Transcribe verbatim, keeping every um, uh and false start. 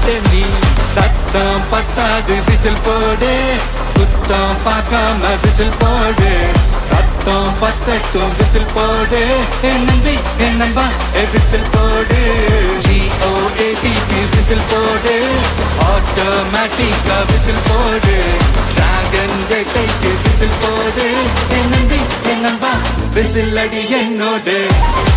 மாட்டே நீ. சத்தம் பத்தாது விசில் போடு, குத்தம் பார்க்காம விசில் போடு. ரத்தம் பத்தட்டும் விசில் போடு, என் நம்பி என் நம்பா ஏ விசில் போடு. ஜிஓஏடிக்கு விசில் போடு, ஆட்டோமேட்டிக்கா விசில் போடு. டிராகன் வேட்டைக்கு விசில் போடு, என் நம்பி என் நம்பா விசில் அடி என்னோடு.